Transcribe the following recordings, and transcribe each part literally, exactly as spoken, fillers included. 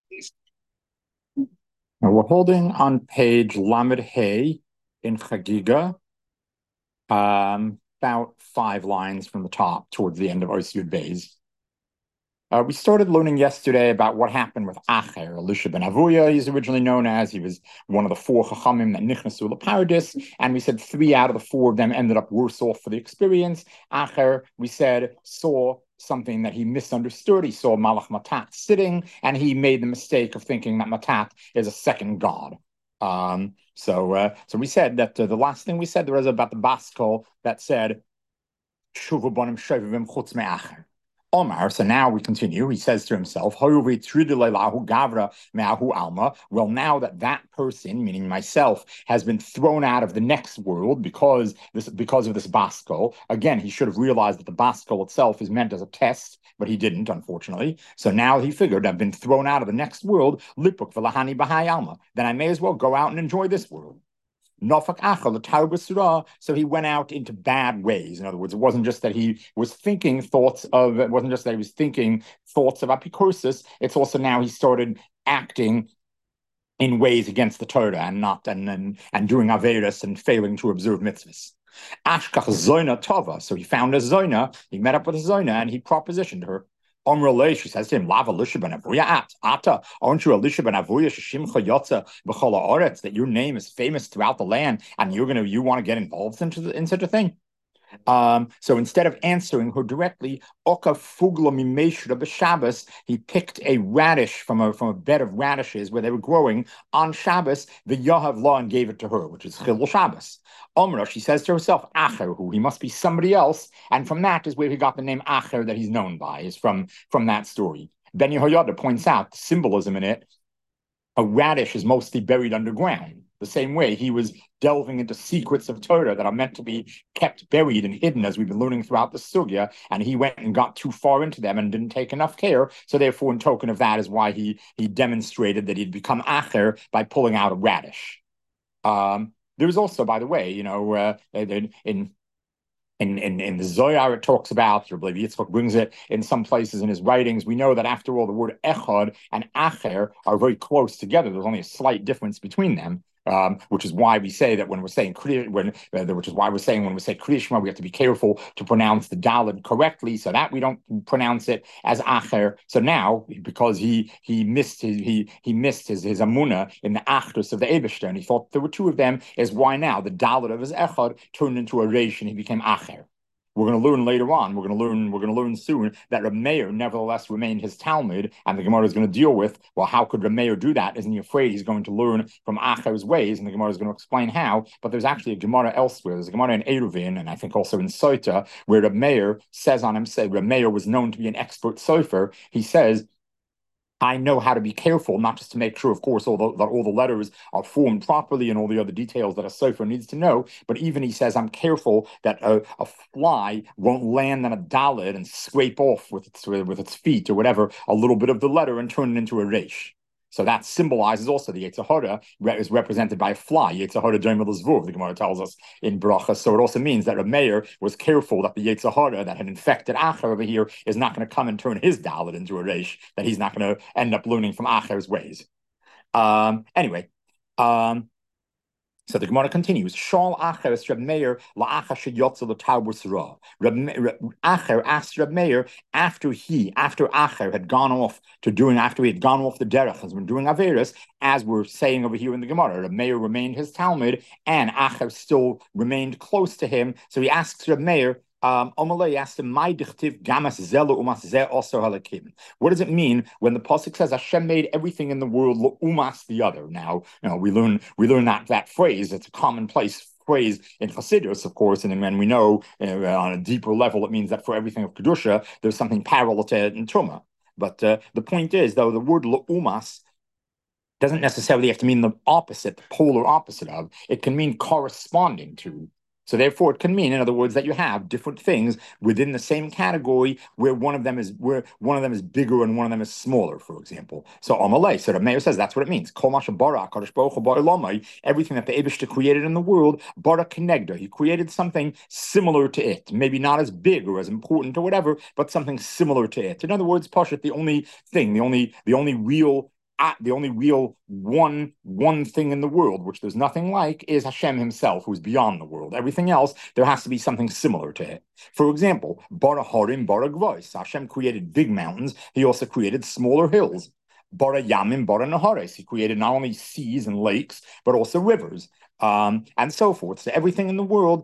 Now we're holding on page Lamed Hey in Chagiga, um, about five lines from the top towards the end of Os Yud Beis. Uh, we started learning yesterday about what happened with Acher, Elisha ben Avuya, he's originally known as. He was one of the four Chachamim that Nichnasu Paradis, and we said three out of the four of them ended up worse off for the experience. Acher, we said, saw something that he misunderstood. He saw Malach Matat sitting, and he made the mistake of thinking that Matat is a second god. Um, so, uh, so we said that uh, the last thing we said there was about the Baskol that said, Shuvu bonim shovivim chutz me'acher. Omar, so now we continue. He says to himself, well, now that that person, meaning myself, has been thrown out of the next world because this because of this baskol. Again, he should have realized that the baskol itself is meant as a test, but he didn't, unfortunately. So now he figured, I've been thrown out of the next world, lipuk v'lahani b'hai alma. Then I may as well go out and enjoy this world. Nofak Achal, so he went out into bad ways. In other words, it wasn't just that he was thinking thoughts of, it wasn't just that he was thinking thoughts of apikursis, it's also now he started acting in ways against the Torah and not, and and, and doing Averis and failing to observe mitzvahs. Ashkach Zoina Tova, so he found a Zoina, he met up with a Zoina and he propositioned her. Omrele, she says to him, Lava Elisha ben Avuya at Ata, aren't you Elisha ben Avuya Shishimcha Yotza B'chol Haaretz, that your name is famous throughout the land, and you're gonna you want to get involved into the, in such a thing? Um, so instead of answering her directly, Oka Fugla Mimeshra b'Shabbos, he picked a radish from a from a bed of radishes where they were growing on Shabbos. The Yahav law and gave it to her, which is Chilul Shabbos. Omra, she says to herself, Acher, who he must be somebody else, and from that is where he got the name Acher that he's known by, is from from that story. Ben Yehoyada points out the symbolism in it. A radish is mostly buried underground. The same way he was delving into secrets of Torah that are meant to be kept buried and hidden, as we've been learning throughout the sugya, and he went and got too far into them and didn't take enough care. So therefore, in token of that, is why he he demonstrated that he'd become acher by pulling out a radish. Um, there's also, by the way, you know, uh, in, in in, in, in the Zohar, it talks about, or I believe Yitzchak brings it in some places in his writings. We know that after all, the word echad and acher are very close together. There's only a slight difference between them. Um, which is why we say that when we're saying when, uh, which is why we're saying when we say Kriyishma, we have to be careful to pronounce the Daled correctly, so that we don't pronounce it as Acher. So now, because he he missed his he he missed his his Amuna in the Achdus of the Eibishter, and he thought there were two of them, is why now the Daled of his Echad turned into a Reish and he became Acher. We're going to learn later on. We're going to learn. We're going to learn soon that Reb Meir nevertheless remained his Talmud, and the Gemara is going to deal with. Well, how could Reb Meir do that? Isn't he afraid he's going to learn from Acher's ways? And the Gemara is going to explain how. But there's actually a Gemara elsewhere. There's a Gemara in Eruvin, and I think also in Soita, where Reb Meir says on him, say Reb Meir was known to be an expert sofer. He says, I know how to be careful, not just to make sure, of course, all the, that all the letters are formed properly and all the other details that a sofer needs to know. But even he says, I'm careful that a, a fly won't land on a dalet and scrape off with its with its feet or whatever a little bit of the letter and turn it into a resh. So that symbolizes also the Yetzer Hara is represented by a fly. Yetzer Hara Doimel Zvuv, the Gemara tells us in Bracha. So it also means that Reb Meir was careful that the Yetzer Hara that had infected Acher over here is not going to come and turn his Dalet into a Reish, that he's not going to end up learning from Acher's ways. Um, anyway, um, so the Gemara continues. Shal Acher Reb Meir la'acha sheyotza l'tarbus ra. Acher asked Reb Meir after he, after Acher had gone off to doing, after he had gone off the derech, has been doing averis, as we're saying over here in the Gemara. Reb Meir remained his Talmud, and Acher still remained close to him. So he asks Reb Meir, Um, Omalei asked him, "My dichtiv gamas zelu umas ze also halakim." What does it mean when the pasuk says Hashem made everything in the world umas the other? Now, you know, we learn we learn that that phrase. It's a commonplace phrase in Chassidus, of course, and then we know uh, on a deeper level it means that for everything of kedusha, there's something parallel to it in Tumah. But uh, the point is, though, the word umas doesn't necessarily have to mean the opposite, the polar opposite of. It can mean corresponding to. So therefore, it can mean, in other words, that you have different things within the same category where one of them is where one of them is bigger and one of them is smaller, for example. So Amalei, so the Meir says that's what it means. Everything that the Eibishter created in the world, bara kenegda, he created something similar to it, maybe not as big or as important or whatever, but something similar to it. In other words, Pashat, the only thing, the only the only real uh, the only real one one thing in the world, which there's nothing like, is Hashem himself, who's beyond the world. Everything else, there has to be something similar to it. For example, Bara Harim, Bara Gvois. Hashem created big mountains. He also created smaller hills. Bara Yamim, Bara Nahares. He created not only seas and lakes, but also rivers, um, and so forth. So everything in the world,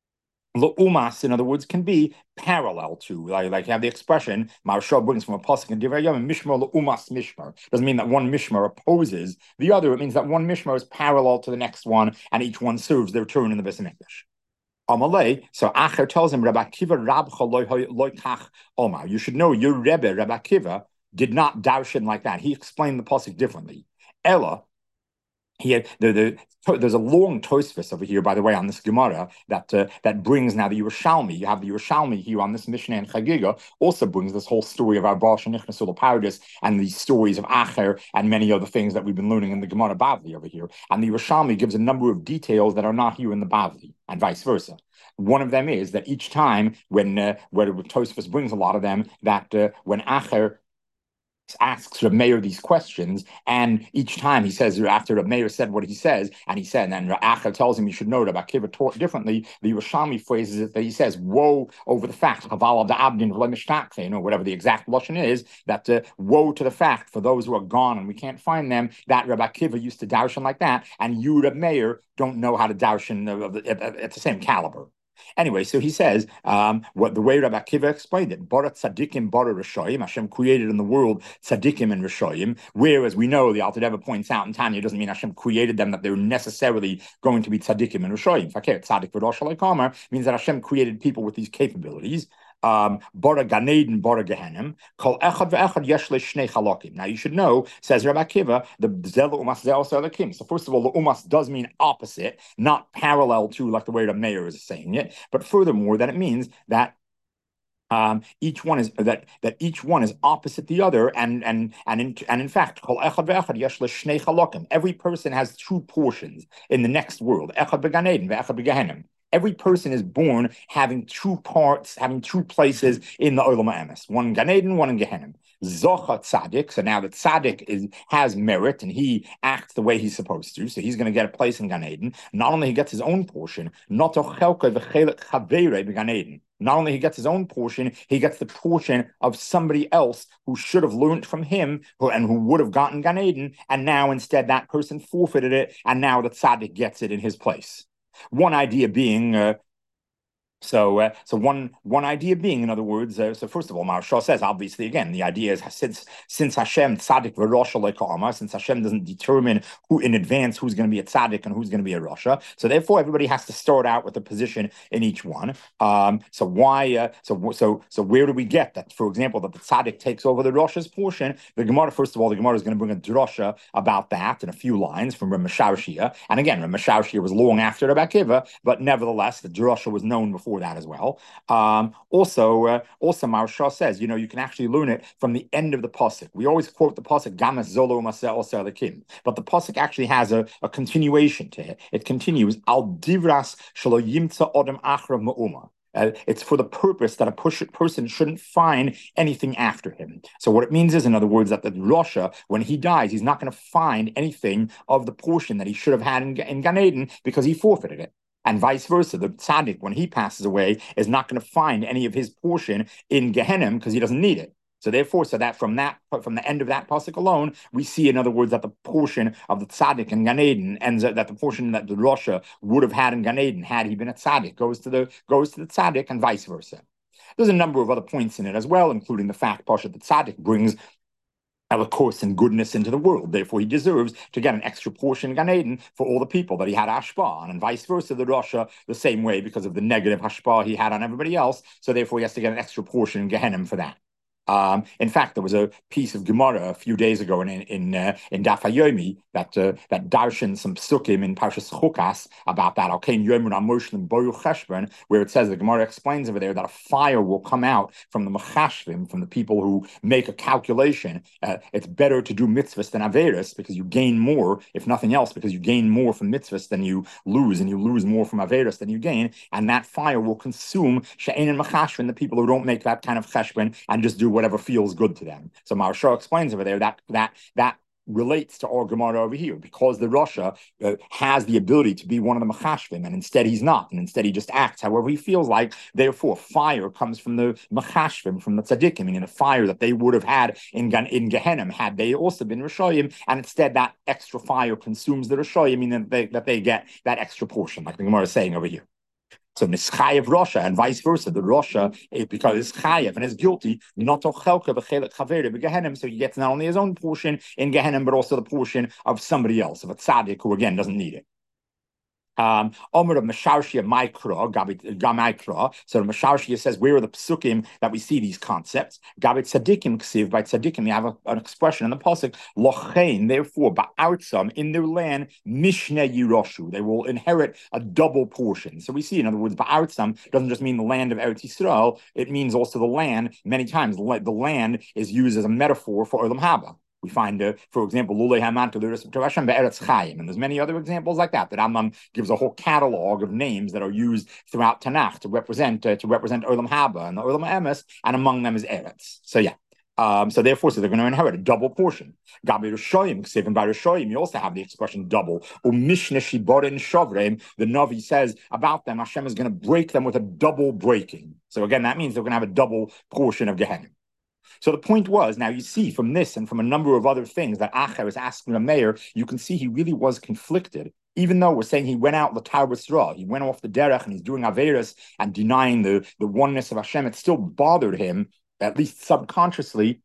L'umas, in other words, can be parallel to, like, like you have the expression, Maharsha brings from a pasuk in Divrei Yom, Mishmar l'umas mishmar. Doesn't mean that one mishmar opposes the other. It means that one mishmar is parallel to the next one, and each one serves their turn in the Beis Hamikdash. Amalei, so Acher tells him, Rabbi Akiva Rabcha loy kach omar. You should know your Rebbe, Rabbi Akiva, did not darshan like that. He explained the pasuk differently. Ella, He had, the, the, there's a long Tosfos over here, by the way, on this Gemara that uh, that brings now the Yerushalmi. You have the Yerushalmi here on this Mishnah and Chagiga, also brings this whole story of our Baal Shenichnasul Paradis and the stories of Acher and many other things that we've been learning in the Gemara Bavli over here. And the Yerushalmi gives a number of details that are not here in the Bavli, and vice versa. One of them is that each time when uh, where Tosfos brings a lot of them, that uh, when Acher asks Reb Meir these questions, and each time he says, after Reb Meir said what he says, and he said, and then Acher tells him he should know that Akiva taught differently, the Yerushalmi phrases it that he says, woe over the fact, you know, whatever the exact lashon is, that uh, woe to the fact for those who are gone and we can't find them, that Reb Akiva used to darshan like that, and you, Reb Meir, don't know how to darshan at the same caliber. Anyway, so he says, um, what the way Rabbi Akiva explained it, Bara tzadikim, bara rishoyim, Hashem created in the world tzadikim and rishoyim, whereas we know, the Alter Rebbe points out in Tanya, doesn't mean Hashem created them, that they're necessarily going to be tzadikim and rishoyim. Fakir, tzadik v'rosh alakamar means that Hashem created people with these capabilities. Um, Bara Ganeden, Bara Gehenim, Kol Echad ve'Echad Yesh Shnei Chalakim. Now you should know, says Rabbi Akiva, the Zel Umas Zel Selakim. So first of all, the Umas does mean opposite, not parallel to, like the way the Meir is saying it. But furthermore, that it means that Um, each one is that that each one is opposite the other, and and and in and in fact, every person has two portions in the next world. Every person is born having two parts, having two places in the Olam HaEmes, one Gan Eden, one in Gehenim. Zocha Tzaddik, so now the Tzaddik is, has merit and he acts the way he's supposed to, so he's going to get a place in Gan Eden. Not only he gets his own portion, not Not only he gets his own portion, he gets the portion of somebody else who should have learned from him who, and who would have gotten Gan Eden, and now instead that person forfeited it, and now the Tzaddik gets it in his place. One idea being, uh, so uh, so one one idea being, in other words, uh, so first of all, Maharsha says, obviously, again, the idea is since since Hashem tzaddik v'rosha le'ka'ama, since Hashem doesn't determine who in advance who's going to be a tzaddik and who's going to be a rasha, so therefore everybody has to start out with a position in each one. Um, so why? Uh, so so so where do we get that? For example, that the tzaddik takes over the rasha's portion. The Gemara, first of all, the Gemara is going to bring a drasha about that in a few lines from Reb Mishawshia, and again, Reb Mishawshia was long after Rabbi Akiva, but nevertheless, the drasha was known before that as well. Um, also, uh, also Maharsha says, you know, you can actually learn it from the end of the pasuk. We always quote the pasuk Gamas Zolo Maseh Oseh Lekim, but the pasuk actually has a, a continuation to it. It continues Al Divras Shelo Yimtza Odem Achra Ma'uma. Uh, it's for the purpose that a push, person shouldn't find anything after him. So what it means is, in other words, that the Rasha, when he dies, he's not going to find anything of the portion that he should have had in, in Gan Eden because he forfeited it. And vice versa, the tzaddik, when he passes away, is not going to find any of his portion in Gehenim because he doesn't need it. So therefore, so that from that from the end of that pasuk alone, we see, in other words, that the portion of the tzaddik in Gan Eden ends up, that the portion that the Rasha would have had in Gan Eden had he been a tzaddik goes to the goes to the tzaddik, and vice versa. There's a number of other points in it as well, including the fact Pasha the tzaddik brings eloquence and goodness into the world. Therefore, he deserves to get an extra portion in Gan Eden for all the people that he had hashpah on, and vice versa, the Rasha, the same way, because of the negative hashpah he had on everybody else. So therefore, he has to get an extra portion in Gehenim for that. Um, in fact, there was a piece of Gemara a few days ago in in uh, in Daf Yomi that uh, that darshan some psukim in Parshas Chukas about that. Alkein Yomun Amoshlim Boru Cheshbon, where it says, the Gemara explains over there that a fire will come out from the Mechashvim, from the people who make a calculation. Uh, it's better to do mitzvahs than averis because you gain more, if nothing else, because you gain more from mitzvahs than you lose, and you lose more from averis than you gain. And that fire will consume she'ein and Mechashvim, the people who don't make that kind of cheshbon and just do whatever feels good to them. So Maharsha explains over there that that that relates to our Gemara over here, because the Rasha uh, has the ability to be one of the Machashvim, and instead he's not, and instead he just acts however he feels like. Therefore, fire comes from the Machashvim, from the Tzaddikim, meaning the fire that they would have had in, in Gehenna had they also been Rishoyim, and instead that extra fire consumes the Rishoyim, meaning that they, that they get that extra portion, like the Gemara is saying over here. So Nischayev Rasha and vice versa. The Rasha, because it's Chayev and is guilty, not Chelka v'chelet Chaveri b'Gehenim, so he gets not only his own portion in Gehenim, but also the portion of somebody else, of a tzaddik who again doesn't need it. Um, Omer of Mesharshia Maikra, Gamaikra. So Mesharshia says, where are the psukim that we see these concepts? Gabit Tzadikim Ksiv, by Tzadikim, you have a, an expression in the pasuk, Lochein, therefore, Ba'artzam, in their land, Mishne Yiroshu, they will inherit a double portion. So we see, in other words, Ba'artzam doesn't just mean the land of Eretz Yisrael, it means also the land. Many times, the land is used as a metaphor for Olam Haba. We find, uh, for example, Lulei Haman to Hashem be'eretz Chaim, and there's many other examples like that. That Rambam gives a whole catalog of names that are used throughout Tanakh to represent uh, to represent Olam Haba and the Olam Emes, and among them is Eretz. So yeah, um, so therefore, so they're going to inherit a double portion. Gabi Rishoyim, Ksevim by Rishoyim, you also have the expression double. Umishne Shiborin Shovreim, the Navi says about them, Hashem is going to break them with a double breaking. So again, that means they're going to have a double portion of Gehenna. So the point was, now you see from this and from a number of other things that Acher is asking the mayor, you can see he really was conflicted. Even though we're saying he went out l'tar b'sra, he went off the derech and he's doing averis and denying the, the oneness of Hashem, it still bothered him, at least subconsciously,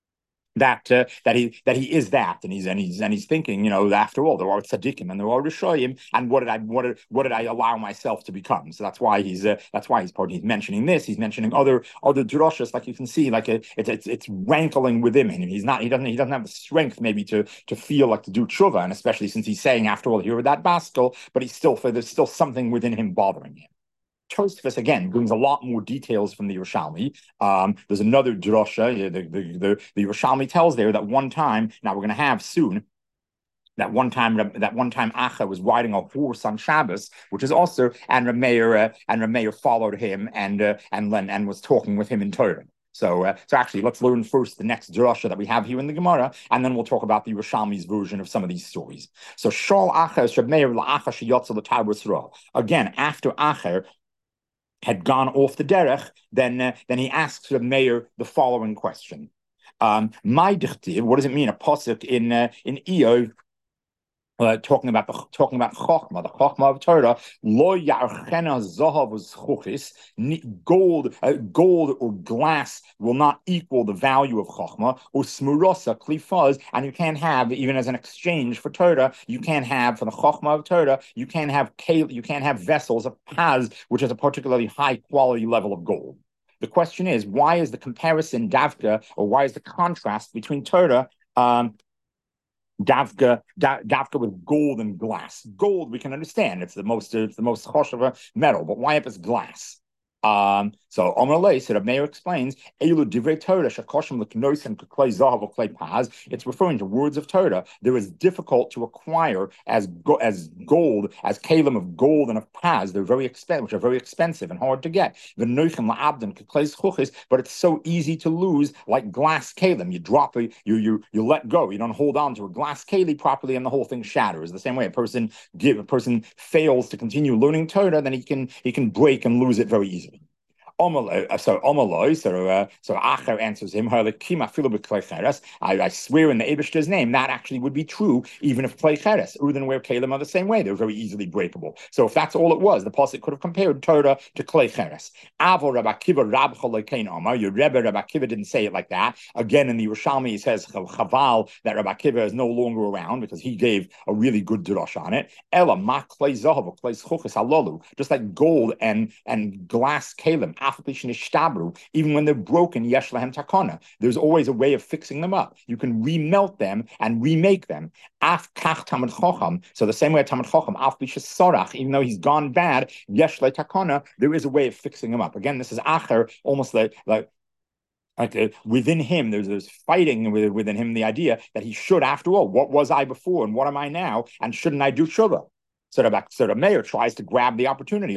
that uh, that he that he is that, and he's and he's and he's thinking, you know, after all, there are tzaddikim and there are rishoyim, and what did I what did what did I allow myself to become? So that's why he's uh, that's why he's pardon, he's mentioning this. He's mentioning other other drushes, like you can see, like a, it's it's it's rankling within him. He's not he doesn't he doesn't have the strength maybe to to feel like to do tshuva, and especially since he's saying after all here with that baskel, but he's still there's still something within him bothering him. Tosfos again brings a lot more details from the Yerushalmi. Um, there's another drasha. The, the, the, the Yerushalmi tells there that one time, now we're going to have soon, that one time that one time Acha was riding a horse on Shabbos, which is also, and Rameir uh, and Rameir followed him and uh, and and was talking with him in Torah. So, uh, so actually, let's learn first the next drasha that we have here in the Gemara, and then we'll talk about the Yerushalmi's version of some of these stories. So, Shal Acher Rameir la'Acha sheyotza l'tar b'sra. Again, after Acher had gone off the derech, then uh, then he asks the mayor the following question: um, "My dichtiv, what does it mean? A pasuk in uh, in Iyov, uh, talking about the talking about Chochmah, the Chochmah of Torah. Lo yarchena zahav zchuchis, gold, uh, gold or glass will not equal the value of Chochmah. Or smurosa klifaz, and you can't have, even as an exchange for Torah, you can't have for the Chochmah of Torah, you can't have you can't have vessels of paz, which is a particularly high quality level of gold." The question is, why is the comparison davka, or why is the contrast between Torah um, Davka, da, davka with gold and glass? Gold we can understand; it's the most, it's the most choshev metal. But why if it's glass? Um, so Omer Lei, so Reb Meir explains, Elu divrei Torah shakoshem leknois and klei zahav or klei paz. It's referring to words of Torah. There is difficult to acquire as go, as gold, as kalim of gold and of paz. They're very expensive, which are very expensive and hard to get. The noichem laabdim klei chuchis, but it's so easy to lose, like glass kalim. You drop it, you you you let go. You don't hold on to a glass keli properly, and the whole thing shatters. The same way a person give a person fails to continue learning Torah, then he can he can break and lose it very easily. So Omaloi, so uh, so Acher answers him, I, I swear in the Eibishter's name, that actually would be true, even if Klei Cheres, Uden where Kalim are the same way, they're very easily breakable. So if that's all it was, the Pasuk could have compared Torah to Klei Cheres. Avo Rabbi Akiva Rab Cholokein Omar, your Rebbe Rabbi Akiva didn't say it like that. Again, in the Yerushalmi, he says Chaval that Rabbi Akiva is no longer around because he gave a really good drush on it. Ella Ma Klei Zahav Klei Chuchas Halolu, just like gold and and glass Kalim. Even when they're broken, yesh lahem takana. There's always a way of fixing them up. You can remelt them and remake them. Af kach tamid chocham. So the same way tamid chocham, af b'shesarach, even though he's gone bad, yesh le takana, there is a way of fixing him up. Again, this is acher, almost like like. Like uh, within him, there's there's fighting with, within him the idea that he should, after all, what was I before and what am I now, and shouldn't I do tshuva? So the, so the mayor tries to grab the opportunity.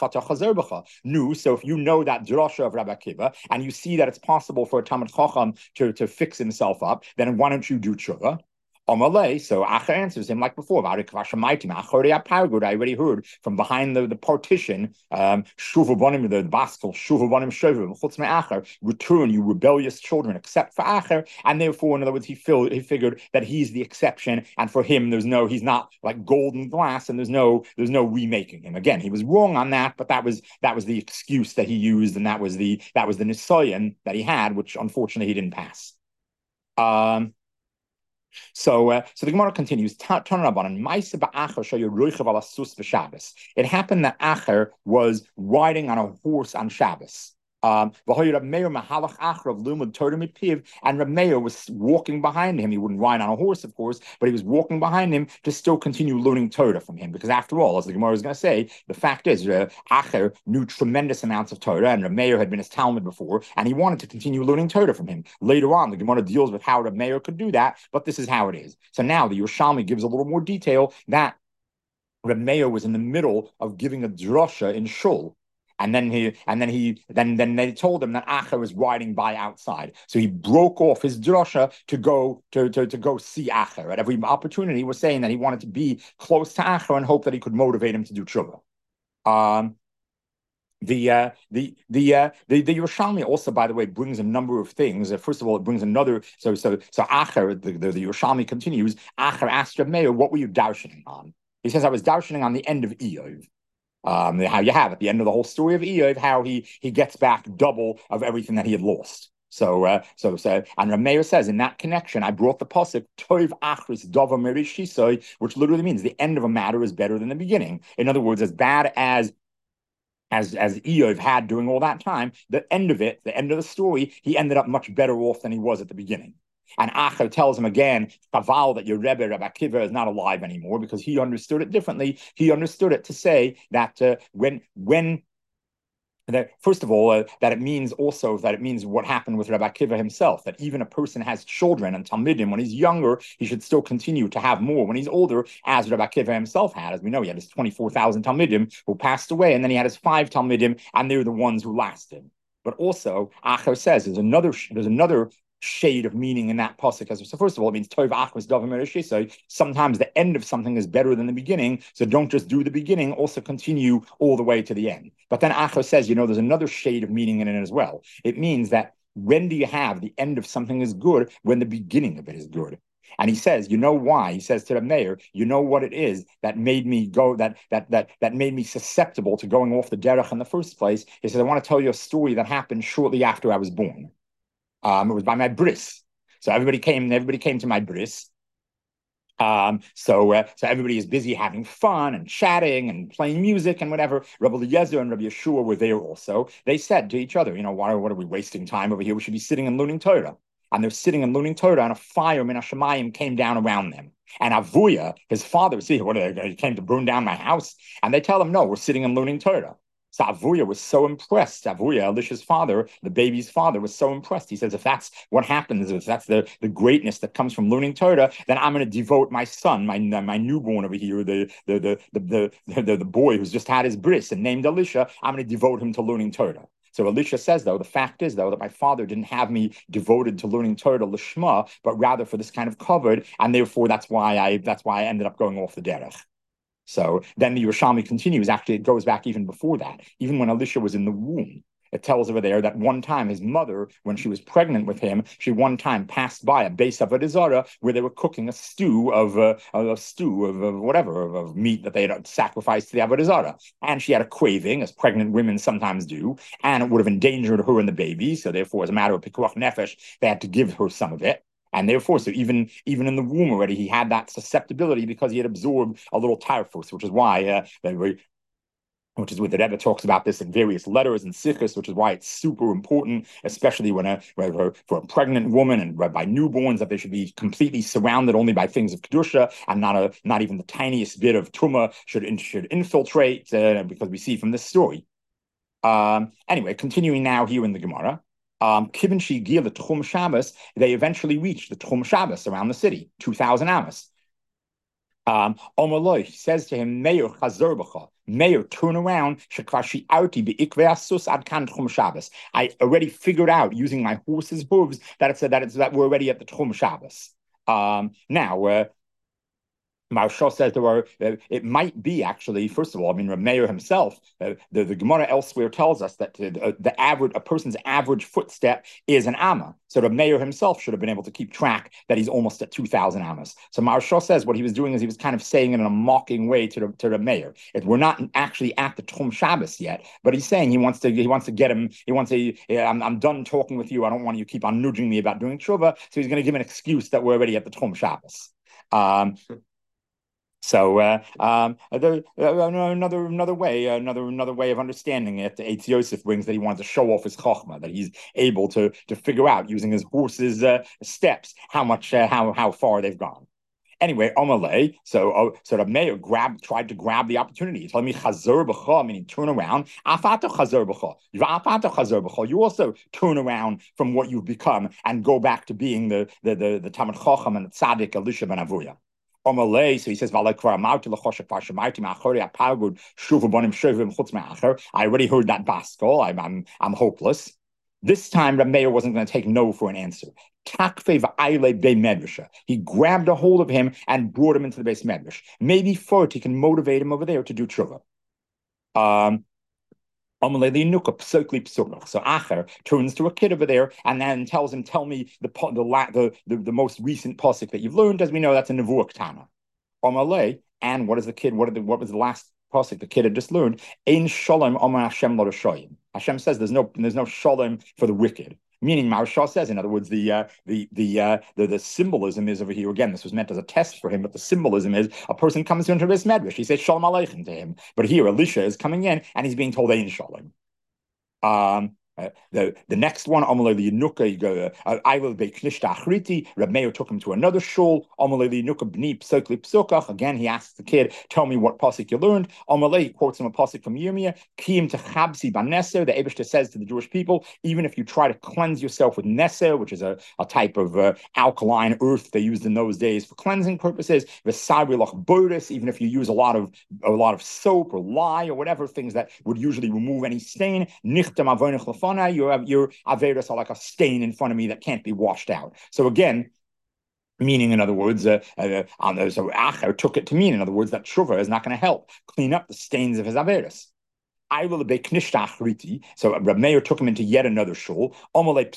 No, so if you know that drasha of Rabbi Akiva and you see that it's possible for a Talmid Chacham to, to fix himself up, then why don't you do tshuva? Amalei, so Acher answers him like before. I already heard from behind the, the partition, um, Shuvabonim, the Baskel, Shuvabonim Shovim, Chutz Acher, return, you rebellious children, except for Acher. And therefore, in other words, he, filled, he figured that he's the exception, and for him, there's no, he's not like golden glass, and there's no, there's no remaking him. Again, he was wrong on that, but that was that was the excuse that he used, and that was the that was the nisayon that he had, which unfortunately he didn't pass. Um, So, uh, so the Gemara continues. It happened that Acher was riding on a horse on Shabbos. Um, and Reb Meir was walking behind him. He wouldn't ride on a horse, of course, but he was walking behind him to still continue learning Torah from him. Because after all, as the Gemara is going to say, the fact is, uh, Acher knew tremendous amounts of Torah, and Reb Meir had been his Talmud before, and he wanted to continue learning Torah from him. Later on, the Gemara deals with how Reb Meir could do that, but this is how it is. So now the Yerushalmi gives a little more detail that Reb Meir was in the middle of giving a drasha in Shul. And then he, and then he, then then they told him that Acher was riding by outside. So he broke off his drasha to go to, to, to go see Acher. At every opportunity, he was saying that he wanted to be close to Acher and hope that he could motivate him to do tshuva. Um, the uh, the the uh, the the Yerushalmi also, by the way, brings a number of things. Uh, first of all, it brings another. So so so Acher, the the, the Yerushalmi continues. Acher asked Reb Meir, "What were you darshaning on?" He says, "I was darshaning on the end of Eov." Um, how you have at the end of the whole story of Eov, how he he gets back double of everything that he had lost. So, uh, so, so, and Reb Meir says in that connection, I brought the pasuk Tov Achris Dava Merishisoi, which literally means the end of a matter is better than the beginning. In other words, as bad as as as Eov had during all that time, the end of it, the end of the story, he ended up much better off than he was at the beginning. And Acher tells him again, Chaval, that your Rebbe, Rabbi Akiva, is not alive anymore, because he understood it differently. He understood it to say that uh, when when that first of all, uh, that it means also that it means what happened with Rabbi Akiva himself, that even a person has children and Talmidim, when he's younger, he should still continue to have more when he's older, as Rabbi Akiva himself had. As we know, he had his twenty-four thousand Talmidim who passed away, and then he had his five Talmidim, and they're the ones who lasted. But also, Acher says there's another there's another shade of meaning in that pasuk. So first of all, it means Tov Achros Davar Merishisoi. Sometimes the end of something is better than the beginning, so don't just do the beginning, also continue all the way to the end. But then Acher says, you know, there's another shade of meaning in it as well. It means that when do you have the end of something is good? When the beginning of it is good. And he says, you know why? He says to the mayor, you know what it is that made me go, that that that that made me susceptible to going off the derech in the first place. He says, I want to tell you a story that happened shortly after I was born. Um, it was by my bris. So everybody came, everybody came to my bris. Um, so, uh, so everybody is busy having fun and chatting and playing music and whatever. Rabbi Eliezer and Rabbi Yeshua were there also. They said to each other, you know, why, what are we wasting time over here? We should be sitting and learning Torah. And they're sitting and learning Torah, and a fire, min hashamayim, came down around them. And Avuya, his father, see, what he came to burn down my house. And they tell him, no, we're sitting and learning Torah. So Avuya was so impressed. Avuya, Elisha's father, the baby's father, was so impressed. He says, if that's what happens, if that's the, the greatness that comes from learning Torah, then I'm going to devote my son, my my newborn over here, the the the the the, the, the boy who's just had his bris and named Elisha, I'm going to devote him to learning Torah. So Elisha says, though, the fact is, though, that my father didn't have me devoted to learning Torah lishma, but rather for this kind of covered, and therefore that's why I that's why I ended up going off the derech. So then the Yerushalmi continues. Actually, it goes back even before that. Even when Elisha was in the womb, it tells over there that one time his mother, when she was pregnant with him, she one time passed by a base of Avodah Zarah where they were cooking a stew of uh, a stew of, of whatever of, of meat that they had sacrificed to the Avodah Zarah, and she had a craving, as pregnant women sometimes do, and it would have endangered her and the baby. So therefore, as a matter of pikuach nefesh, they had to give her some of it. And therefore, so even even in the womb already, he had that susceptibility because he had absorbed a little typhus, which is why uh, they were, which is what the Rebbe talks about this in various letters and sikhs, which is why it's super important, especially when a for, for a pregnant woman and by newborns, that they should be completely surrounded only by things of kedusha, and not a not even the tiniest bit of tumah should should infiltrate, uh, because we see from this story. Um, anyway, continuing now here in the Gemara. Um, Kibin Shigil, the Tchum Shabbos, they eventually reached the Tchum Shabbos around the city, two thousand amos. Um, Omerloi says to him, Meir Chazor B'cha, Meir, turn around, Sheklashi Arti Be'ikve Asus Ad Kan Tchum Shabbos. I already figured out using my horse's hooves that it's that it's that we're already at the Tchum Shabbos. Um, now, uh, Maharsha says there are, uh, it might be actually, first of all, I mean, Reb Meir himself, uh, the, the Gemara elsewhere tells us that uh, the average, a person's average footstep is an amma. So Reb Meir himself should have been able to keep track that he's almost at two thousand ammas. So Maharsha says what he was doing is he was kind of saying it in a mocking way to, to Reb Meir. It, we're not actually at the Tchum Shabbos yet, but he's saying he wants to, he wants to get him, he wants to, yeah, I'm, I'm done talking with you. I don't want you to keep on nudging me about doing tshuva. So he's going to give an excuse that we're already at the Tchum Shabbos. Um, So uh, um, the, uh, another another way, another another way of understanding it, Eitz Yosef brings that he wants to show off his chokhmah, that he's able to to figure out using his horse's uh, steps how much uh, how how far they've gone. Anyway, Amalei, so uh, so the mayor grabbed, tried to grab the opportunity. He told me chazor b'cha, meaning turn around. Afato chazor b'cha. Afato chazor b'cha. You also turn around from what you've become and go back to being the the the, the Talmid Chacham and the Tzaddik Elisha ben Avuya. Amalei, so he says, I already heard that baskol. I'm I'm I'm hopeless. This time, Reb Meir wasn't going to take no for an answer. He grabbed a hold of him and brought him into the base medrash. Maybe first he can motivate him over there to do tshuva. Um, so Acher turns to a kid over there and then tells him, "Tell me the the the, the most recent pasuk that you've learned." As we know, that's a nevuah Tana. Amalei, and what is the kid? What, the, what was the last pasuk the kid had just learned? Ein shalom amar Hashem lo rashoyim. Hashem says there's no there's no shalom for the wicked. Meaning, Maharsha says, in other words, the uh, the the, uh, the the symbolism is over here. Again, this was meant as a test for him, but the symbolism is a person comes into this medrash. He says shalom aleichem to him, but here Elisha is coming in and he's being told ein shalom. Um, Uh, the the next one, Amalei Yenuka, you go. I will be Knishta Achriti. Reb Meir took him to another shul. Amalei Yenuka b'ni psokli psokach. Again, he asks the kid, "Tell me what pasuk you learned." Amalei quotes him a pasuk from Yirmiyah. Kiyim techabsi baneser. The Eibishter says to the Jewish people, even if you try to cleanse yourself with neser, which is a, a type of uh, alkaline earth they used in those days for cleansing purposes, v'sabri lach boris. Even if you use a lot of a lot of soap or lye or whatever things that would usually remove any stain, nichtam avonich lafan. Your your averos are like a stain in front of me that can't be washed out. So again, meaning, in other words, uh, uh, uh, so Acher took it to mean, in other words, that tshuva is not going to help clean up the stains of his averos. I will be Knishta. So Reb Meir took him into yet another shul. And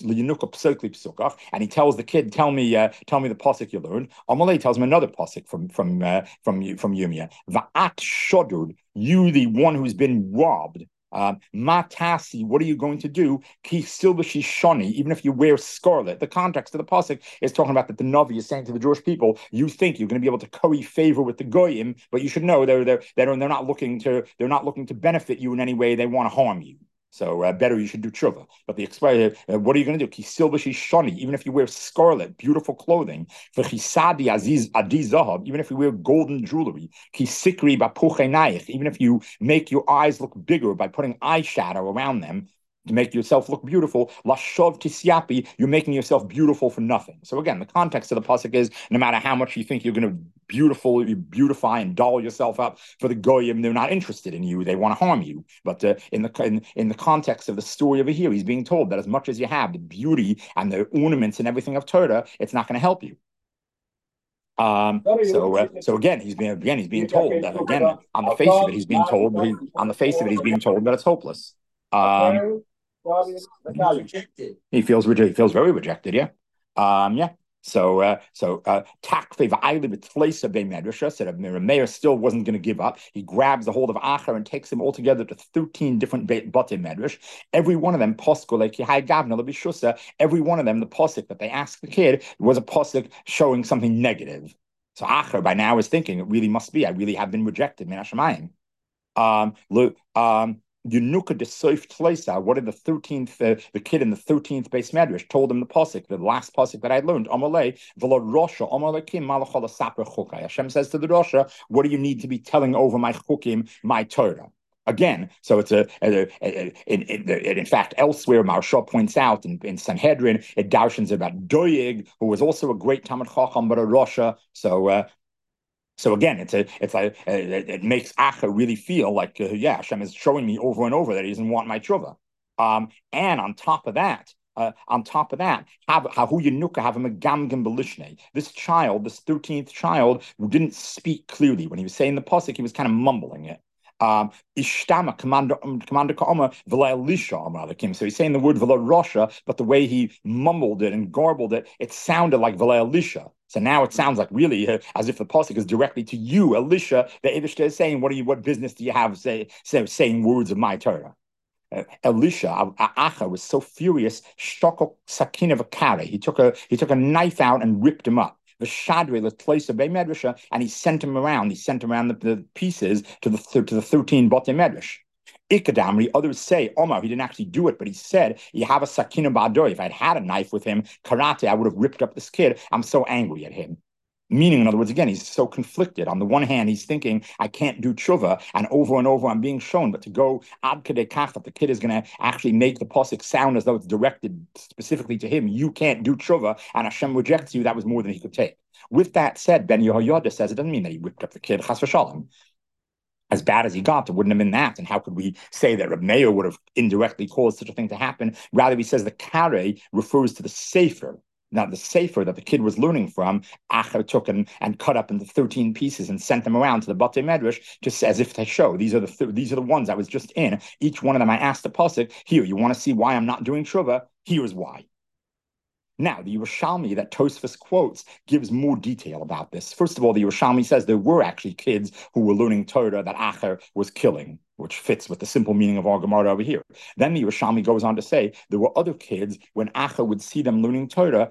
he tells the kid, "Tell me, uh, tell me the pasuk you learned." Amalei tells him another pasuk from from uh, from from Yirmiyah. Va'at shodud, you the one who's been robbed. Um, Matasi, what are you going to do? Ki silbashi shoni, even if you wear scarlet. The context of the pasuk is talking about that the Navi is saying to the Jewish people, you think you're going to be able to curry favor with the goyim, but you should know they're they're they're, they're not looking to they're not looking to benefit you in any way. They want to harm you. So uh, better you should do tshuva. But the expression, uh, what are you going to do? Ki silbashi shoni, even if you wear scarlet, beautiful clothing. V'chisadi aziz adi zahav, even if you wear golden jewelry. Ki sikri bapuchenayich, even if you make your eyes look bigger by putting eyeshadow around them to make yourself look beautiful. Lashov tisyapi, you're making yourself beautiful for nothing. So again, the context of the pasuk is no matter how much you think you're going to beautiful, you beautify and doll yourself up for the goyim, they're not interested in you. They want to harm you. But uh, in the in, in the context of the story over here, he's being told that as much as you have the beauty and the ornaments and everything of Torah, it's not going to help you. Um, so, uh, so again, he's being again he's being told that again on the face of it, he's being told he, on the face of it, he's being told that it's hopeless. Um, He feels rejected. He feels very rejected. Yeah. Um. Yeah. So. Uh, so. Takfe v'ayli b'tleisa b'medrasha said Reb Meir still wasn't going to give up. He grabs the hold of Acher and takes him altogether to thirteen different bate medrash. Every one of them posco like Yehai Gavna l'bishusa. Every one of them, the posik that they asked the kid was a posik showing something negative. So Acher by now is thinking it really must be. I really have been rejected. Min hashamayim. Um. Look. Um. Yenuka de Soif Tleisa, what did the thirteenth, uh, the kid in the thirteenth base medrash told him the pasuk, the last pasuk that I learned, Amalei, V'lo Rosha, Amalekim, Malachol Sapra Chukai. Hashem says to the Rosha, what do you need to be telling over my chukim, my Torah? Again, so it's a, a, a, a in, in, in fact, elsewhere, Maharsha points out in, in Sanhedrin, it darshans about Doeg, who was also a great Talmid Chacham, but a Rosha. So, uh, So again, it's a, it's like it, it makes Acher really feel like, uh, yeah, Hashem is showing me over and over that he doesn't want my tshuva. Um, and on top of that, Uh, on top of that, have hahu yinuka have a megamgim belishne. This child, this thirteenth child, who didn't speak clearly when he was saying the pasuk, he was kind of mumbling it. Um, Ishtama, commander, commander Ka'ama, Vela Elisha, Amradakim. So he's saying the word Vela Rasha, but the way he mumbled it and garbled it, it sounded like Vela Elisha. So now it sounds like really uh, as if the pasuk is directly to you, Elisha. The Eibushter is saying, "What are you? What business do you have say, say saying words of my Torah?" Uh, Elisha, Acha, was so furious. Shtoko sakin of a kare. He took a he took a knife out and ripped him up. The shadre, the place of Medrash, and he sent him around. He sent around the, the pieces to the to the thirteen Batei Medrash. Ikadamri, others say, Omar, he didn't actually do it, but he said, you have a sakina ba'adoi. If I'd had a knife with him, karate, I would have ripped up this kid. I'm so angry at him. Meaning, in other words, again, he's so conflicted. On the one hand, he's thinking, I can't do tshuva, and over and over I'm being shown, but to go ad kedei kach, that the kid is going to actually make the pasuk sound as though it's directed specifically to him. You can't do tshuva, and Hashem rejects you. That was more than he could take. With that said, Ben Yehoyada says it doesn't mean that he whipped up the kid, chas v'shalom. As bad as he got, it wouldn't have been that. And how could we say that Reb Meir would have indirectly caused such a thing to happen? Rather, he says the kare refers to the sefer. Now, the sefer that the kid was learning from, Acher took and, and cut up into thirteen pieces and sent them around to the Batei Medrash, just as if to show these are the th- these are the ones I was just in. Each one of them, I asked the pasuk, here, you want to see why I'm not doing tshuva? Here's why. Now, the Yerushalmi that Tosfos quotes gives more detail about this. First of all, the Yerushalmi says there were actually kids who were learning Torah that Acher was killing, which fits with the simple meaning of our Gemara over here. Then the Yerushalmi goes on to say there were other kids, when Acher would see them learning Torah,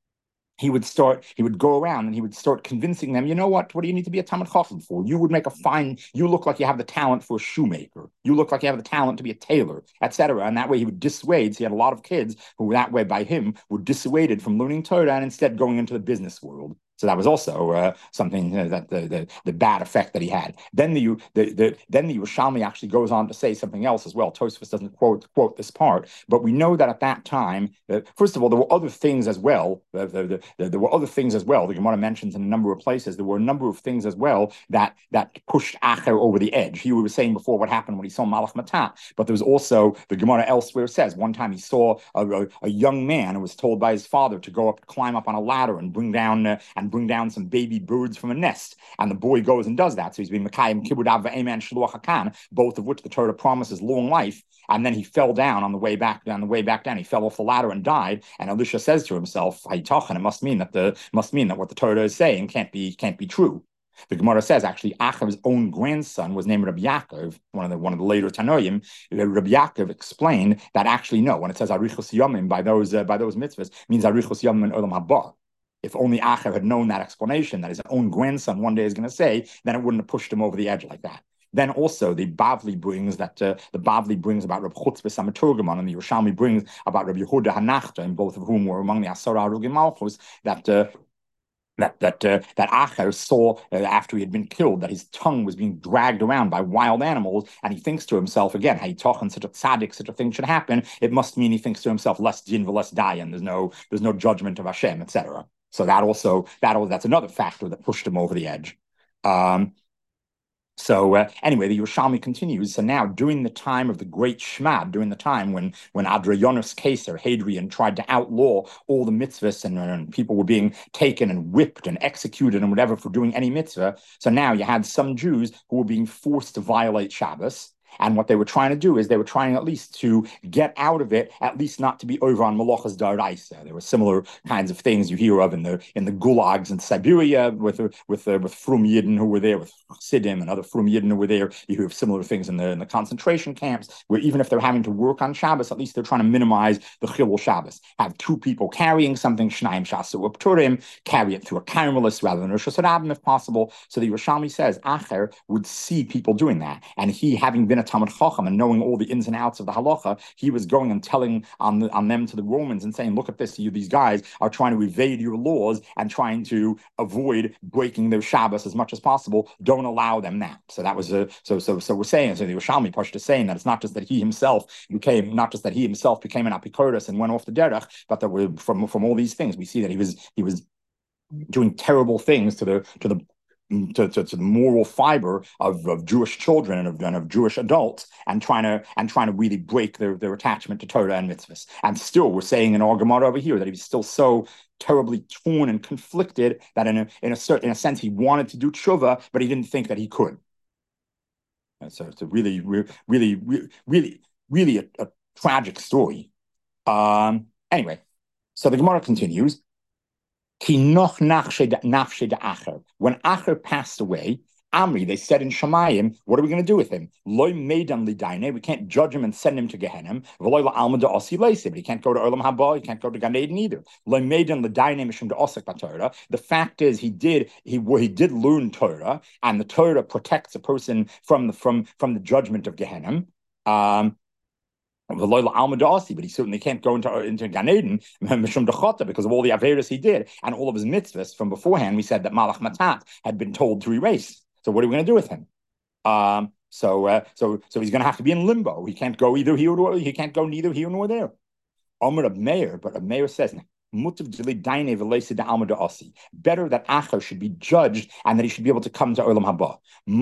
he would start, he would go around and he would start convincing them, you know what, what do you need to be a Talmid Chacham for? You would make a fine, you look like you have the talent for a shoemaker. You look like you have the talent to be a tailor, et cetera. And that way he would dissuade. So he had a lot of kids who that way by him were dissuaded from learning Torah and instead going into the business world. So that was also uh, something uh, that the, the the bad effect that he had. Then the, the the then the Yerushalmi actually goes on to say something else as well. Tosfos doesn't quote quote this part, but we know that at that time, uh, first of all, there were other things as well. Uh, the, the, the, there were other things as well. The Gemara mentions in a number of places there were a number of things as well that that pushed Acher over the edge. He was saying before what happened when he saw Malach Matah, but there was also the Gemara elsewhere says one time he saw a, a, a young man who was told by his father to go up, climb up on a ladder and bring down uh, and bring down some baby birds from a nest. And the boy goes and does that. So he's been Mekayim Kibud Av V'Eman Shluach HaKan, both of which the Torah promises long life. And then he fell down on the way back, on the way back down. He fell off the ladder and died. And Elisha says to himself, Haytach, and it must mean that the must mean that what the Torah is saying can't be can't be true. The Gemara says actually Achav's own grandson was named Rabbi Yaakov, one of the one of the later Tanoim. Rabbi Yaakov explained that actually no, when it says Arichos Yomim by those uh, by those mitzvahs, means Arichos Yomim in Olam Haba. If only Achav had known that explanation that his own grandson one day is going to say, then it wouldn't have pushed him over the edge like that. Then also the Bavli brings that uh, the Bavli brings about Reb Chutzpah Samaturgaman, and the Yerushalmi brings about Reb Yehuda Hanachta, and both of whom were among the Asara Arugim Malchus, that uh, that that uh, that Acher saw uh, after he had been killed that his tongue was being dragged around by wild animals, and he thinks to himself again, "Hey, talking such a tzaddik, such a thing should happen." It must mean he thinks to himself, "Less din, less dayan." There's no there's no judgment of Hashem, et cetera. So that also that that's another factor that pushed him over the edge. Um, So uh, anyway, the Yerushalmi continues. So now, during the time of the Great Shmad, during the time when when Adrianus Caesar, Hadrian, tried to outlaw all the mitzvahs and, and people were being taken and whipped and executed and whatever for doing any mitzvah. So now you had some Jews who were being forced to violate Shabbos. And what they were trying to do is they were trying at least to get out of it, at least not to be over on Malachas Daraisa. There were similar kinds of things you hear of in the in the gulags in Siberia with with uh, with Frum Yidden who were there, with Chassidim and other Frum Yidden who were there. You hear of similar things in the in the concentration camps, where even if they're having to work on Shabbos, at least they're trying to minimize the Chilul Shabbos. Have two people carrying something, Shnaim Shasu Upturim, carry it through a Carmelist rather than a Rosh Hashanah if possible. So the Yerushalmi says Acher would see people doing that, and he, having been a Talmid Chacham and knowing all the ins and outs of the halacha, he was going and telling on the, on them to the Romans and saying, "Look at this! You, these guys are trying to evade your laws and trying to avoid breaking their Shabbos as much as possible. Don't allow them that." So that was a so so so we're saying. So the Yerushalmi Pashta is saying that it's not just that he himself became not just that he himself became an apikoros and went off the derech, but that we from from all these things we see that he was he was doing terrible things to the to the To, to, to the moral fiber of, of Jewish children and of, and of Jewish adults, and trying to and trying to really break their, their attachment to Torah and mitzvahs. And still, we're saying in our Gemara over here that he was still so terribly torn and conflicted that in a in a certain in a sense he wanted to do tshuva, but he didn't think that he could. And so it's a really, really, really, really, really a, a tragic story. Um, anyway, so the Gemara continues. When Acher passed away, Amri, they said in Shemayim, what are we going to do with him? Loi meidan lidaine, we can't judge him and send him to Gehenna. V'loi la'alma da'asi leise, but he can't go to Olam Haba, he can't go to Gan Eden either. Loi meidan lidaine mishum da'osek b'Torah. The fact is, he did he well, he did learn Torah, and the Torah protects a person from the from from the judgment of Gehenna. Um, But he certainly can't go into, into Gan Eden because of all the Averis he did and all of his mitzvahs from beforehand. We said that Malach Matat had been told to erase. So what are we going to do with him? Um, so uh, so so he's going to have to be in limbo. He can't go either here or he can't go neither here nor there. Omer of Meir, but a Meir says, better that Acher should be judged and that he should be able to come to Olam Haba.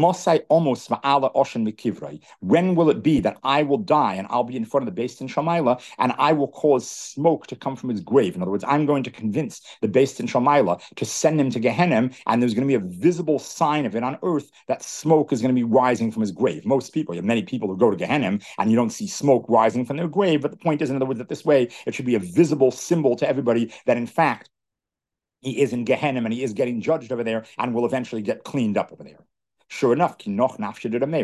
When will it be that I will die and I'll be in front of the Beis Din Shamayla and I will cause smoke to come from his grave? In other words, I'm going to convince the Beis Din Shamayla to send him to Gehenna, and there's going to be a visible sign of it on earth that smoke is going to be rising from his grave. Most people, you have many people who go to Gehenna and you don't see smoke rising from their grave, but the point is, in other words, that this way it should be a visible symbol to everybody that in fact he is in Gehenna and he is getting judged over there and will eventually get cleaned up over there. Sure enough, sure enough, when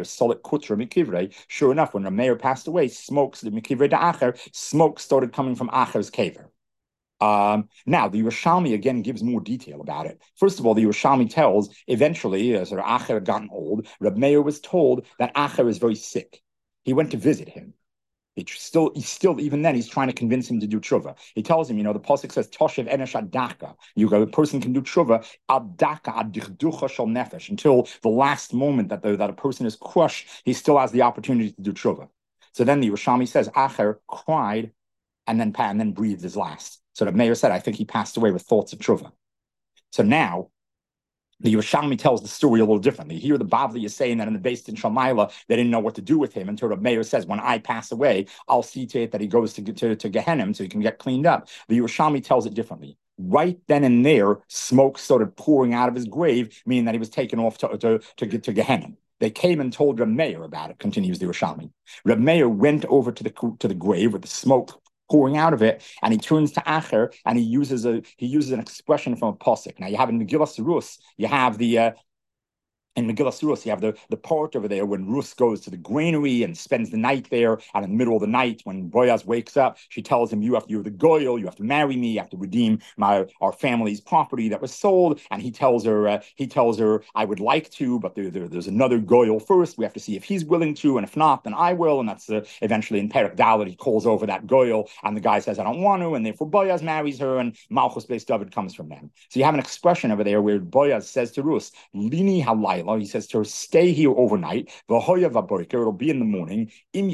Rameir passed away, smokes the Mikivrei Da'acher, smoke started coming from Acher's caver. Um, now, the Yerushalmi again gives more detail about it. First of all, the Yerushalmi tells eventually, as Acher had gotten old, Reb Meir was told that Acher is very sick. He went to visit him. He still, he's still, even then, he's trying to convince him to do tshuva. He tells him, you know, the pasuk says, "Toshev enesh adaka." You go, a person can do tshuva adaka adichducha shel nefesh until the last moment that the, that a person is crushed. He still has the opportunity to do tshuva. So then the Yerushalmi says, Acher cried and then and then breathed his last. So the Meir said, I think he passed away with thoughts of tshuva. So now, the Yerushalmi tells the story a little differently. Here, the Bavli is saying that in the Beis Din Shamayla, they didn't know what to do with him until the Meir says, when I pass away, I'll see to it that he goes to, to, to Gehenna so he can get cleaned up. The Yerushalmi tells it differently. Right then and there, smoke started pouring out of his grave, meaning that he was taken off to, to, to get to Gehenna. They came and told Reb Meir about it, continues the Yerushalmi. Reb Meir went over to the, to the grave with the smoke pouring out of it, and he turns to Acher, and he uses a he uses an expression from a pasuk. Now you have in Megillas Rus, you have the uh, in Megillas Rus, you have the, the part over there when Rus goes to the granary and spends the night there, and in the middle of the night, when Boaz wakes up, she tells him, you have to, you're the goyel, you have to marry me, you have to redeem my our family's property that was sold, and he tells her, uh, he tells her, I would like to, but there, there, there's another goyel first, we have to see if he's willing to, and if not, then I will, and that's uh, eventually in Perek Dalet, he calls over that goyel, and the guy says, I don't want to, and therefore Boaz marries her, and Malchus Beis David comes from them. So you have an expression over there where Boaz says to Rus, Lini halai. He says to her, stay here overnight. It'll be in the morning.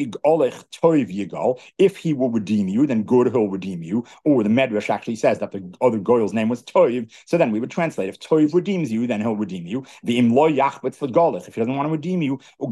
If he will redeem you, then good, he'll redeem you. Or the Medrash actually says that the other goyel's name was Toiv. So then we would translate, if Toiv redeems you, then he'll redeem you. The Im lo yachbet for Golech. If he doesn't want to redeem you, then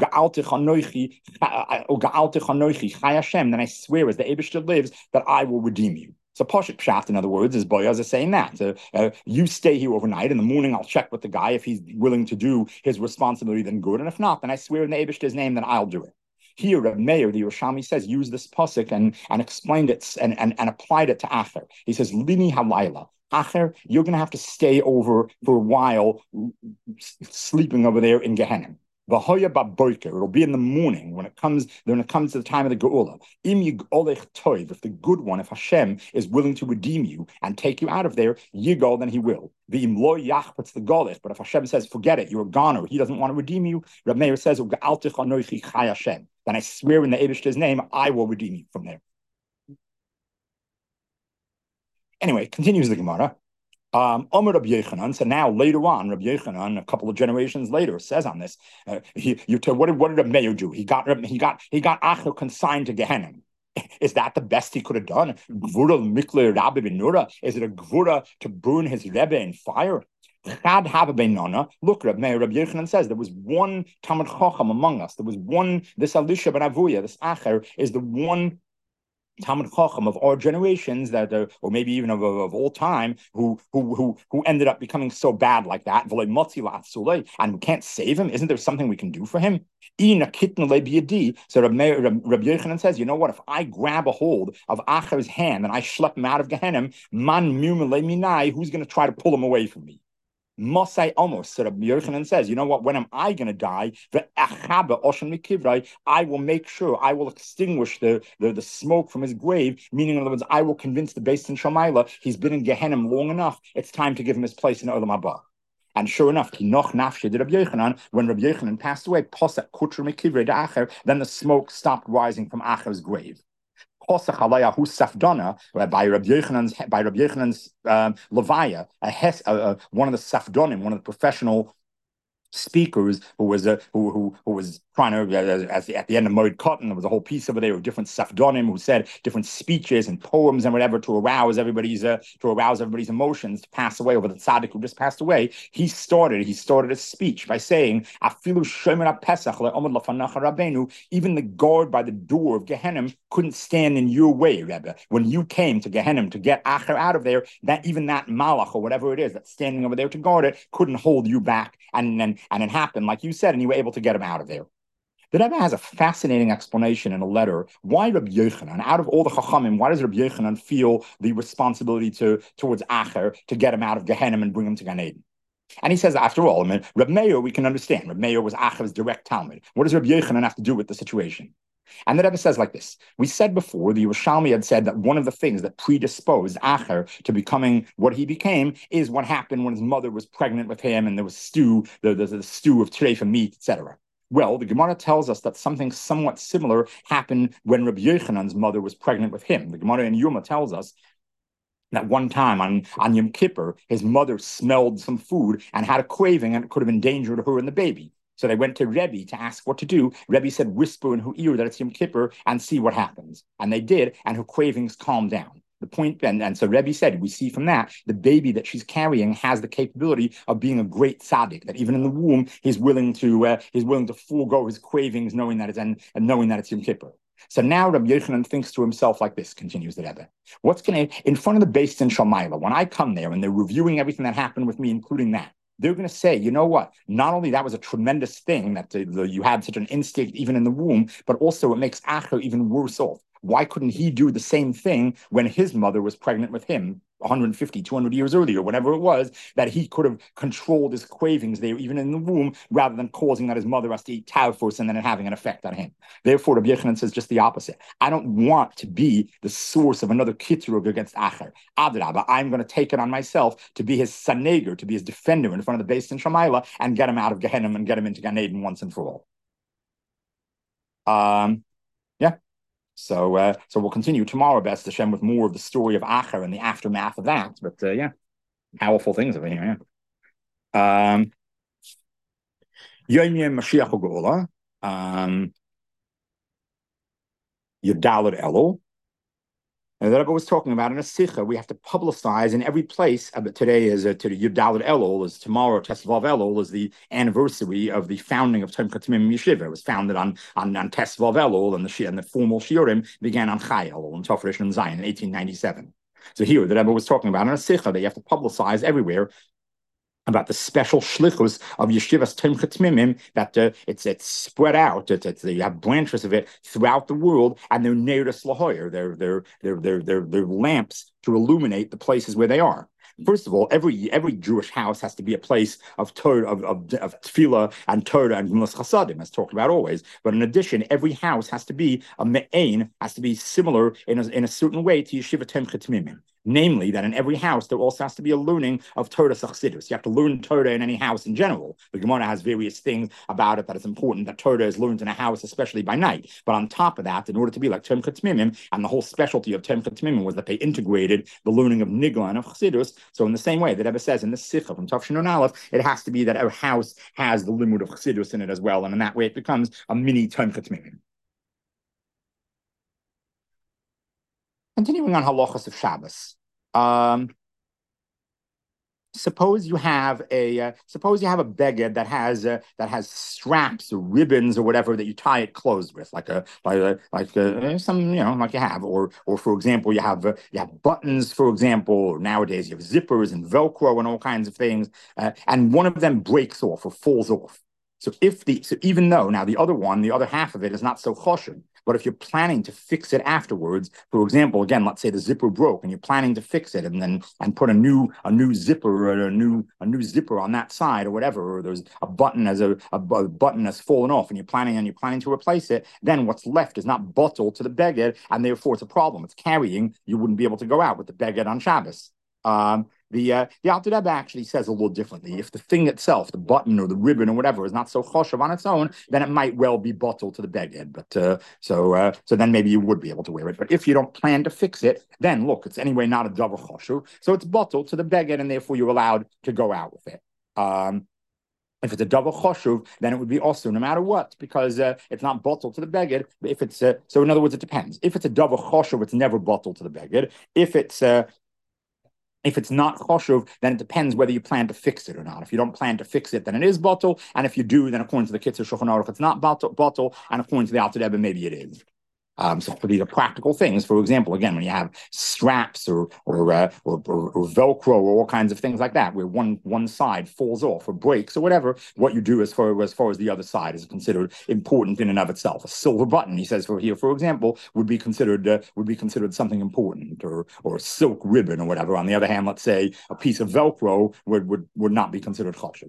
I swear as the Eibishter lives that I will redeem you. So Pashut Pshat, in other words, is Boaz is saying that. So, uh, you stay here overnight. In the morning, I'll check with the guy. If he's willing to do his responsibility, then good. And if not, then I swear in the Eibishter's name, then I'll do it. Here, Reb Meir, the Yerushalmi says, use this pasuk and, and explained it and, and, and applied it to Acher. He says, Lini halayla. Acher, you're going to have to stay over for a while, sleeping over there in Gehenna. It'll be in the morning when it comes when it comes to the time of the Geula. If the good one, if Hashem is willing to redeem you and take you out of there, Yigal, then he will. But if Hashem says, forget it, you're a goner, he doesn't want to redeem you, Reb Meir says, then I swear in the Eibishter's name, I will redeem you from there. Anyway, continues the Gemara. Um, Omer Rabbi Yochanan. So now later on, Rabbi Yochanan, a couple of generations later, says on this, uh, he, you tell, what did what did Rabbi Meir do? He got he got he got Acher consigned to Gehenna. Is that the best he could have done? Gvura mikle Rabbi ben Nura? Is it a gvura to burn his rebbe in fire? Chad Haba Beinona. Look, Reb Meir, Reb Yochanan says there was one Talmud Chacham among us. There was one, this Elisha ben Avuya, this Acher, is the one Talmud Chacham of our generations that, uh, or maybe even of, of, of all time, who who who who ended up becoming so bad like that, and we can't save him. Isn't there something we can do for him? So Rabbi Yochanan says, you know what? If I grab a hold of Acher's hand and I schlep him out of Gehenna, man minai, who's going to try to pull him away from me? Mosai almost. So Rabbi Yochanan says, you know what? When am I going to die? I will make sure, I will extinguish the, the, the smoke from his grave, meaning, in other words, I will convince the Beis Din Shamayla he's been in Gehenna long enough. It's time to give him his place in Olam Haba. And sure enough, Kinoch Nafshe did Rabbi Yochanan, when Rabbi Yochanan passed away, then the smoke stopped rising from Acher's grave. By Rabbi Yochanan's by Rabbi Yochanan's um, Levaya, a hes, uh, uh, one of the Safdonim, one of the professional speakers who was a who who who was trying to uh, as the, at the end of Moed Cotton, there was a whole piece over there of different Safdonim who said different speeches and poems and whatever to arouse everybody's uh, to arouse everybody's emotions to pass away over the tzaddik who just passed away. He started he started a speech by saying, "Afilu shomer Pesach le'omad lafanacha Rabbeinu." Even the guard by the door of Gehenna couldn't stand in your way, Rebbe. When you came to Gehenna to get Acher out of there, that even that malach or whatever it is that's standing over there to guard it couldn't hold you back, and and and it happened like you said, and you were able to get him out of there. The Rebbe has a fascinating explanation in a letter why Rabbi Yochanan, out of all the Chachamim, why does Rabbi Yochanan feel the responsibility to towards Acher to get him out of Gehenna and bring him to Gan Eden? And he says, after all, I mean, Reb Meir, we can understand. Reb Meir was Acher's direct Talmud. What does Rabbi Yochanan have to do with the situation? And the Rebbe says like this. We said before, the Yerushalmi had said that one of the things that predisposed Acher to becoming what he became is what happened when his mother was pregnant with him and there was stew, the, the, the stew of treifa meat, et cetera. Well, the Gemara tells us that something somewhat similar happened when Rabbi Yochanan's mother was pregnant with him. The Gemara in Yuma tells us that one time on, on Yom Kippur, his mother smelled some food and had a craving, and it could have endangered her and the baby. So they went to Rebbe to ask what to do. Rebbe said, whisper in her ear that it's Yom Kippur and see what happens. And they did, and her cravings calmed down. The point, and, and so Rebbe said, we see from that, the baby that she's carrying has the capability of being a great tzaddik, that even in the womb, he's willing to uh, he's willing to forego his cravings, knowing that it's and, and knowing that it's Yom Kippur. So now Rabbi Yochanan thinks to himself like this, continues the Rebbe. What's going to, in front of the Beis Din Shamayla, when I come there and they're reviewing everything that happened with me, including that, they're going to say, you know what? Not only that was a tremendous thing that the, the, you had such an instinct even in the womb, but also it makes Acher even worse off. Why couldn't he do the same thing when his mother was pregnant with him one hundred fifty, two hundred years earlier, whatever it was, that he could have controlled his cravings there, even in the womb, rather than causing that his mother has to eat tavfos and then having an effect on him. Therefore, Rabbi Yochanan says just the opposite. I don't want to be the source of another kitrug against Acher. Adrabah, I'm going to take it on myself to be his saneger, to be his defender in front of the Beis Din Shamayla and get him out of Gehenna and get him into Gan Eden once and for all. Um, yeah. So, uh, so we'll continue tomorrow, B'ez Hashem, with more of the story of Acher and the aftermath of that. But uh, yeah, powerful things over here. Yeah. Um, Yom Yom Mashiach Geula, um, Yudalad Elul. And the Rebbe was talking about in a sikha, we have to publicize in every place. Uh, today is uh, to the Yudalad Elul, is tomorrow. Tesvav Elul is the anniversary of the founding of Tomchei Temimim Yeshiva. It was founded on on, on Tesvav Elul, and the and the formal shiurim began on Chai Elul and Tov Rishon Zion in eighteen ninety-seven. So here, the Rebbe was talking about in a sikha that you have to publicize everywhere about the special shlichus of Yeshivas Tomchei Temimim, that uh, it's it's spread out. It's, it's you have branches of it throughout the world, and they're neiros lahoyer. They're they're they're they're they're they're lamps to illuminate the places where they are. First of all, every every Jewish house has to be a place of Torah, of, of, of tefillah and Torah and Gemilas Chasadim, as talked about always. But in addition, every house has to be a me'ain, has to be similar in a, in a certain way to Yeshiva Tomchei Temimim. Namely, that in every house there also has to be a learning of Torah Chassidus. You have to learn Torah in any house in general. The Gemara has various things about it that it's important that Torah is learned in a house, especially by night. But on top of that, in order to be like Tomchei Temimim, and the whole specialty of Tomchei Temimim was that they integrated the learning of Nigla and of Chassidus. So in the same way that Rebbe says in the Sikha from Tafshin and Aleph, it has to be that our house has the limud of Chassidus in it as well, and in that way it becomes a mini Tomchei Temimim. Continuing on halachas of Shabbos. Um, suppose you have a uh, suppose you have a beged that has uh, that has straps or ribbons or whatever that you tie it closed with, like a like a, like a, some you know like you have, or or for example you have uh, you have buttons, for example, or nowadays you have zippers and Velcro and all kinds of things, uh, and one of them breaks off or falls off. So if the so even though now the other one, the other half of it is not so choshev, but if you're planning to fix it afterwards, for example, again, let's say the zipper broke and you're planning to fix it and then and put a new a new zipper or a new a new zipper on that side or whatever, or there's a button as a, a, a button that's fallen off and you're planning and you're planning to replace it, then what's left is not bottled to the beged, and therefore it's a problem. It's carrying. You wouldn't be able to go out with the beged on Shabbos. Um, the uh, the Alter Rebbe actually says a little differently. If the thing itself, the button or the ribbon or whatever, is not so choshev on its own, then it might well be bottled to the beged. But uh, so uh, so then maybe you would be able to wear it. But if you don't plan to fix it, then look, it's anyway not a davar choshev, so it's bottled to the beged, and therefore you're allowed to go out with it. Um, If it's a davar choshev, then it would be also no matter what, because uh, it's not bottled to the beged. If it's uh, so, in other words, it depends. If it's a davar choshev, it's never bottled to the beged. If it's uh, If it's not choshev, then it depends whether you plan to fix it or not. If you don't plan to fix it, then it is bottle. And if you do, then according to the Kitzur Shulchan Aruch, it's not bottle, bottle. And according to the Alter Rebbe, maybe it is. Um, so these are practical things. For example, again, when you have straps or or, uh, or, or or Velcro or all kinds of things like that, where one one side falls off or breaks or whatever, what you do as far as far as the other side is considered important in and of itself. A silver button, he says, for here, for example, would be considered uh, would be considered something important, or or a silk ribbon or whatever. On the other hand, let's say a piece of Velcro would would would not be considered choshev.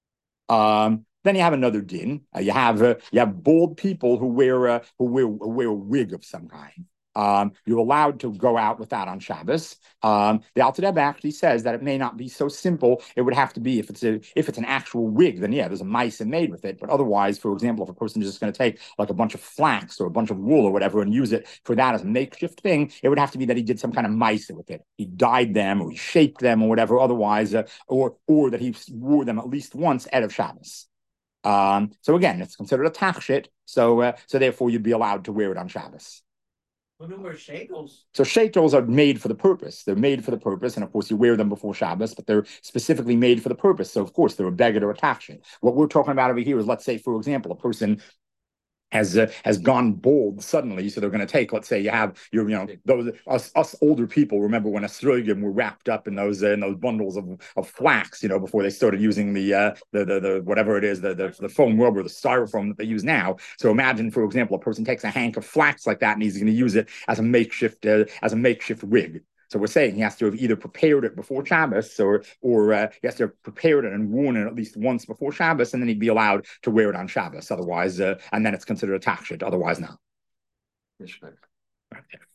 Um, Then you have another din. Uh, you have uh, you have bald people who wear uh, who wear wear a wig of some kind. Um, you're allowed to go out with that on Shabbos. Um, the Alter Rebbe actually says that it may not be so simple. It would have to be if it's a if it's an actual wig, then yeah, there's a mice made with it. But otherwise, for example, if a person is just going to take like a bunch of flax or a bunch of wool or whatever and use it for that as a makeshift thing, it would have to be that he did some kind of mice with it. He dyed them or he shaped them or whatever. Otherwise, uh, or or that he wore them at least once out of Shabbos. Um, so again, it's considered a tachshit. So uh, so therefore, you'd be allowed to wear it on Shabbos. Well, wear shekels. So shekels are made for the purpose. They're made for the purpose, and of course, you wear them before Shabbos, but they're specifically made for the purpose. So of course, they're a beged or a tachshit. What we're talking about over here is, let's say, for example, a person has uh, has gone bald suddenly, so they're going to take. Let's say you have your, you know, those us us older people. Remember when esrogim were wrapped up in those uh, in those bundles of, of flax, you know, before they started using the uh, the, the the whatever it is, the, the the foam rubber, the styrofoam that they use now. So imagine, for example, a person takes a hank of flax like that, and he's going to use it as a makeshift uh, as a makeshift wig. So we're saying he has to have either prepared it before Shabbos, or or uh, he has to have prepared it and worn it at least once before Shabbos, and then he'd be allowed to wear it on Shabbos. Otherwise, uh, and then it's considered a tachshit. Otherwise, no. Respect.